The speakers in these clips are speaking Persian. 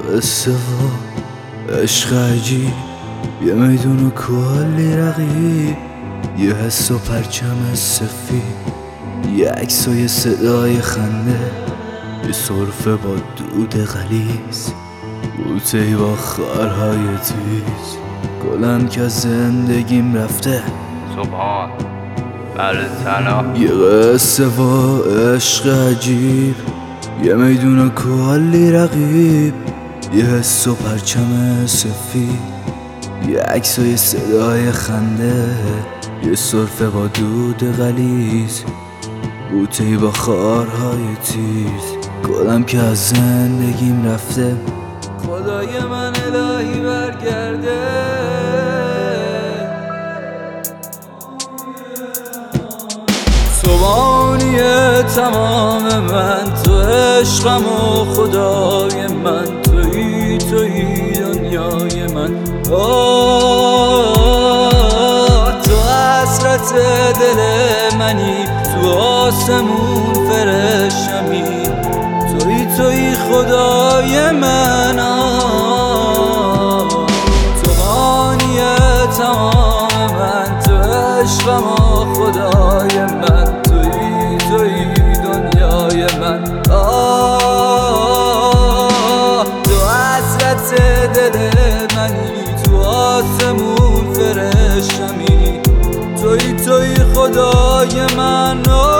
قصه و عشق عجیب، یه میدون و کلی رقیب، یه حس و پرچم سفید، یه عکس و یه صدای خنده، یه سرفه با دود غلیظ، بوته‌ای با خارهای تیز، گلم که از زندگیم رفته. سبحان تنها یه قصه و عشق عجیب، یه میدون و کلی رقیب، یه حس و پرچم سفید، یه عکس و یه صدای خنده، یه سرفه با دود غلیظ، بوته‌ای با خارهای تیز، گلم که از زندگیم رفته. خدای من الهی برگرده، صبحانیه تمام من، تو عشقم و خدای من، تویی دنیای من. تو حسرت دل منی، تو آسمون فرشتمی، تویی خدای من. تو مانیه تمام من، تو عشقم و خدای من، تویی دنیای من. تو حسرت دل منی، تو آسمون فرشتمی، تویی خدای من.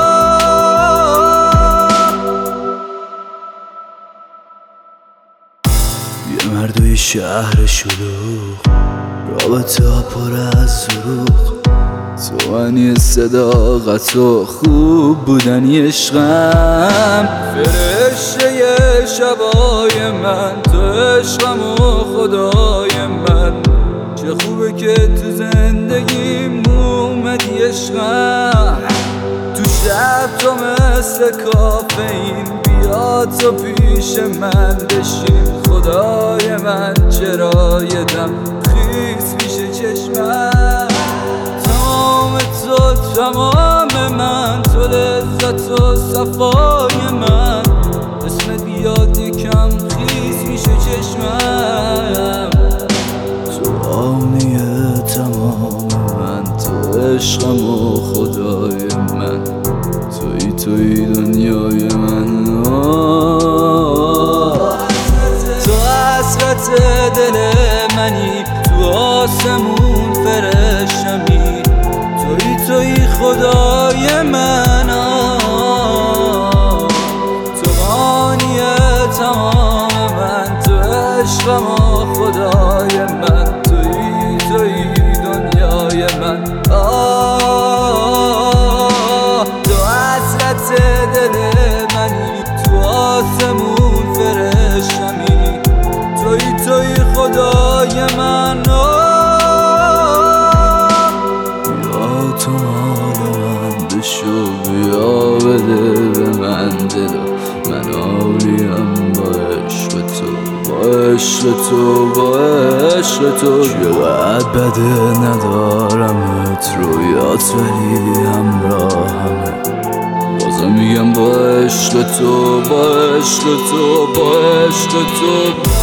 یه مرد و یه شهر شلوغ، رابطه ها پر از دروغ، تو معنی صداقت و خوب بودنی عشقم، فرشته شبای من، تو عشقم و خدای من. چه خوبه که تو زندگیم اومدی عشقم، تو شب تو مثل کافئین، بیا تو پیش من بشین. خدای من چرا یه دم خیس پیش چشمم، تمام من، تو لذت و صفای من، اسمت بیاد یکم خیس میشه چشمم. تو آنیه تمام من، تو عشقم و خدای من، تویی دنیای من. تو حسرت دل منی، تو آسمون فرشتمی، تویی خدای من. تو مانیه تمام من، تو عشقم و خدای من، تویی دنیای من. تو حسرت دل منی، تو آسمون فرشتمی، تویی خدای من. تو مال من بشو، بیا بده به من دلو، من آلیم با عشق تو، با عشق تو، با عشق تو. چقدر بده ندارمت رویات، ولی همراهمه، بازم میگم با عشق تو، با عشق تو، با عشق تو.